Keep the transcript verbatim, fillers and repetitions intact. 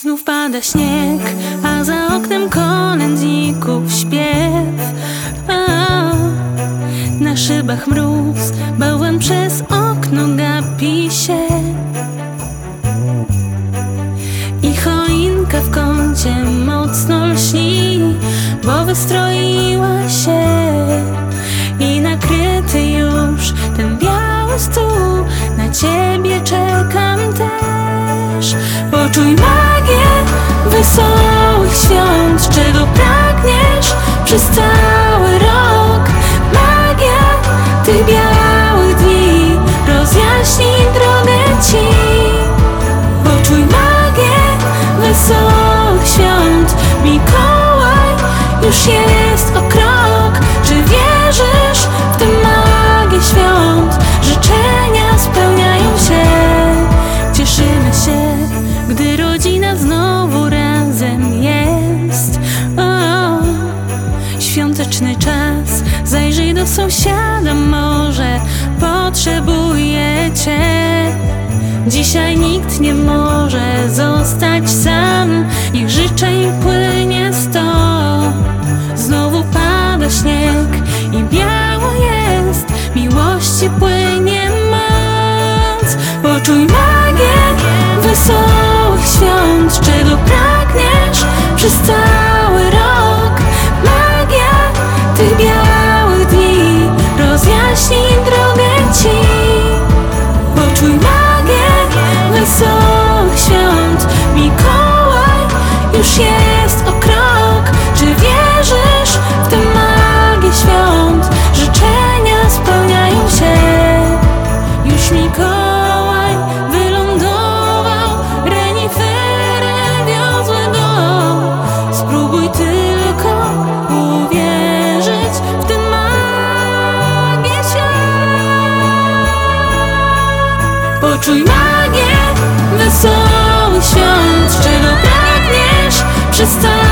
Znów pada śnieg, a za oknem kolędników śpiew. A, na szybach mróz, bałwan przez okno gapi się. I choinka w kącie mocno lśni, bo wystroiła się. I nakryty już ten biały stół, na ciebie czekam też. Poczuj magię wesołych świąt, czego pragniesz przez cały rok. Magia tych białych dni rozjaśni drogę ci. Poczuj magię wesołych świąt, Mikołaj już jest o krok. Czy wierzysz w tę magię świąt? Życzenia spełniają się. Cieszymy się, gdy rodzina znowu razem jest. O, świąteczny czas, zajrzyj do sąsiada, może potrzebuje cię. Dzisiaj nikt nie może zostać sam, niech życzeń płynie sto. Znowu pada śnieg i biało jest, miłości płynie moc. Poczuj magię wesołych świąt, czego pragniesz przez cały rok. Magia tych białych dni rozjaśni drogę ci. Poczuj magię wesołych świąt, Mikołaj już jest o krok. Czy wierzysz w tę magię świąt? Życzenia spełniają się. Już Mikołaj wylądował, renifery wiozły go. Spróbuj tylko uwierzyć w tę magię świąt. Poczuj magię wesołych świąt, czego pragniesz przez cały